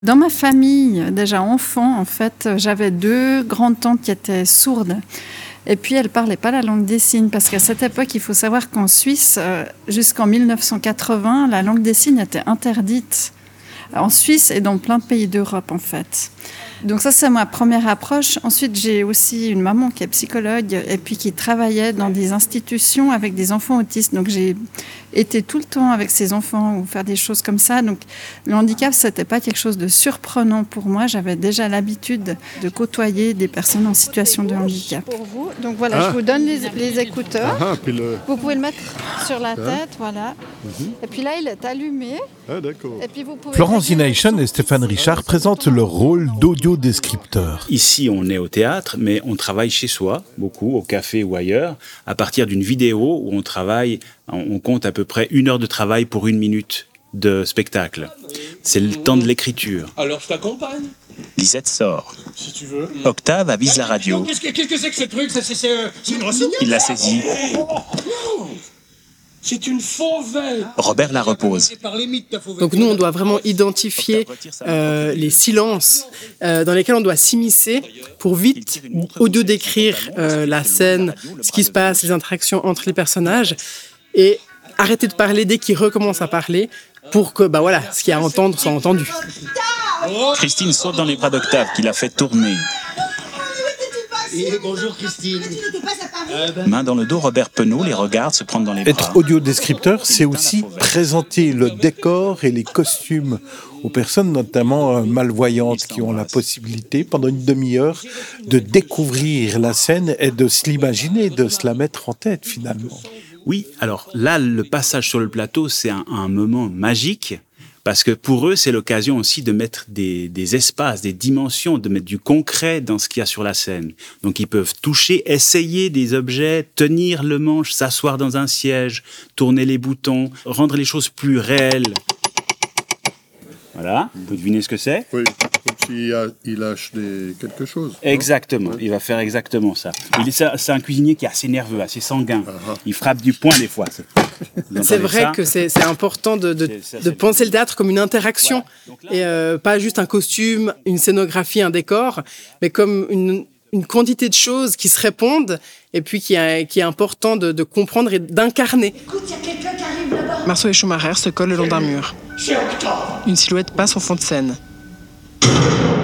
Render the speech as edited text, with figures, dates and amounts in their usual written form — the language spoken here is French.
Dans ma famille, déjà enfant, en fait, j'avais 2 grandes-tantes qui étaient sourdes. Et puis, elles ne parlaient pas la langue des signes, parce qu'à cette époque, il faut savoir qu'en Suisse, jusqu'en 1980, la langue des signes était interdite. En Suisse et dans plein de pays d'Europe, en fait. Donc ça, c'est ma première approche. Ensuite, j'ai aussi une maman qui est psychologue et puis qui travaillait dans des institutions avec des enfants autistes. Donc j'ai été tout le temps avec ces enfants ou faire des choses comme ça. Donc le handicap, c'était pas quelque chose de surprenant pour moi. J'avais déjà l'habitude de côtoyer des personnes en situation de handicap. Pour vous, donc voilà, je vous donne les écouteurs. Vous pouvez le mettre sur la tête, voilà. Et puis là, il est allumé. D'accord. Et puis vous pouvez Florence Zinaïchen et Stéphane Richard présentent leur rôle d'audiodescripteur. Ici, on est au théâtre, mais on travaille chez soi, beaucoup, au café ou ailleurs, à partir d'une vidéo où on compte à peu près 1 heure de travail pour 1 minute de spectacle. C'est le temps de l'écriture. Alors je t'accompagne. Lisette sort. Si tu veux. Octave avise la radio. Qu'est-ce que c'est que ce truc? C'est une rossignol? Il la saisit. C'est une fauvette. Robert la repose. Donc nous, on doit vraiment identifier les silences dans lesquels on doit s'immiscer pour vite audio-décrire la scène, ce qui se passe, les interactions entre les personnages, et arrêter de parler dès qu'ils recommencent à parler pour que ce qu'il y a à entendre soit entendu. Christine saute dans les bras d'Octave qui la fait tourner. Bonjour Christine. Main dans le dos, Robert Penaud les regarde se prendre dans les bras. Être audiodescripteur, c'est aussi présenter le décor et les costumes aux personnes, notamment malvoyantes, qui ont la possibilité, pendant une demi-heure, de découvrir la scène et de se l'imaginer, de se la mettre en tête, finalement. Oui, alors là, le passage sur le plateau, c'est un moment magique. Parce que pour eux, c'est l'occasion aussi de mettre des espaces, des dimensions, de mettre du concret dans ce qu'il y a sur la scène. Donc ils peuvent toucher, essayer des objets, tenir le manche, s'asseoir dans un siège, tourner les boutons, rendre les choses plus réelles. Voilà, vous pouvez deviner ce que c'est? Oui, comme s'il lâche quelque chose. Exactement, il va faire exactement ça. C'est un cuisinier qui est assez nerveux, assez sanguin. Il frappe du poing des fois. C'est vrai que c'est important de penser le théâtre comme une interaction, et pas juste un costume, une scénographie, un décor, mais comme une quantité de choses qui se répondent et puis qui est important de comprendre et d'incarner. Écoute, il y a quelqu'un qui arrive là-bas. Marceau et Schumacher se collent le long d'un mur. C'est Octave. Une silhouette passe au fond de scène.